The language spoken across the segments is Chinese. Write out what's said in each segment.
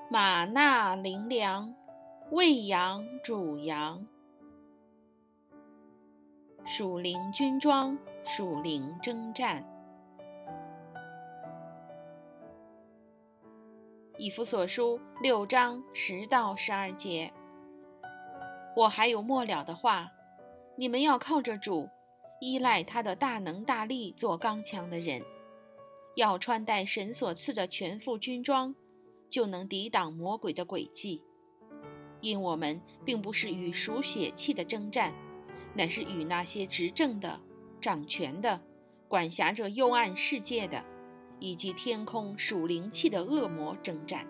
玛纳灵粮，喂养主羊。属灵军装，属灵征战。以弗所书6章10到12节。我还有末了的话，你们要靠着主，依赖他的大能大力，做刚强的人，要穿戴神所赐的全副军装，就能抵挡魔鬼的诡计。因我们并不是与属血气的征战，乃是与那些执政的、掌权的、管辖着幽暗世界的，以及天空属灵气的恶魔征战。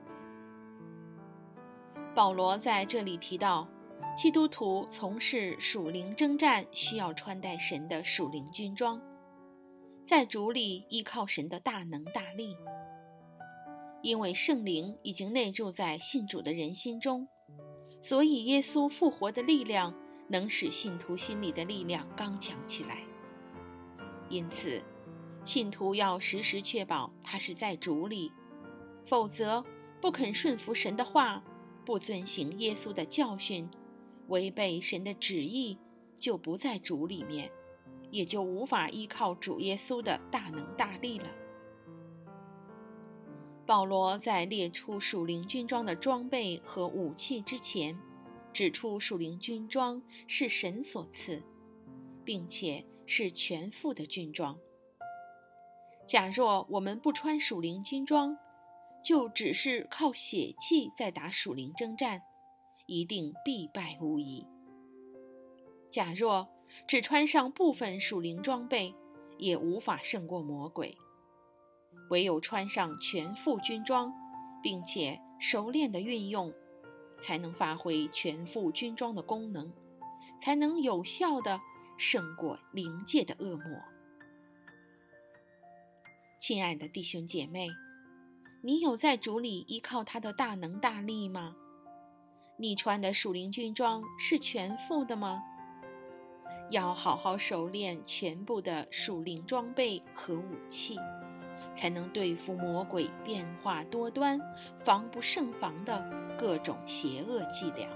保罗在这里提到，基督徒从事属灵征战需要穿戴神的属灵军装，在主里依靠神的大能大力。因为圣灵已经内住在信主的人心中，所以耶稣复活的力量能使信徒心里的力量刚强起来。因此，信徒要时时确保他是在主里，否则不肯顺服神的话，不遵行耶稣的教训，违背神的旨意，就不在主里面，也就无法依靠主耶稣的大能大力了。保罗在列出属灵军装的装备和武器之前，指出属灵军装是神所赐，并且是全副的军装。假若我们不穿属灵军装，就只是靠血气在打属灵征战，一定必败无疑。假若只穿上部分属灵装备，也无法胜过魔鬼。唯有穿上全副军装，并且熟练地运用，才能发挥全副军装的功能，才能有效地胜过灵界的恶魔。亲爱的弟兄姐妹，你有在主里依靠他的大能大力吗？你穿的属灵军装是全副的吗？要好好熟练全部的属灵装备和武器，才能对付魔鬼变化多端、防不胜防的各种邪恶伎俩。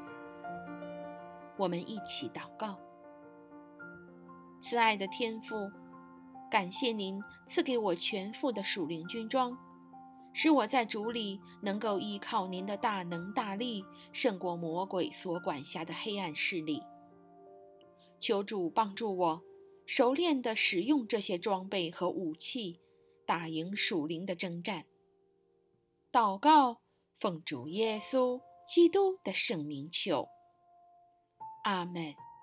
我们一起祷告。慈爱的天父，感谢您赐给我全副的属灵军装，使我在主里能够依靠您的大能大力，胜过魔鬼所管辖的黑暗势力。求主帮助我熟练地使用这些装备和武器，打赢属灵的征战。祷告，奉主耶稣基督的圣名求，阿们。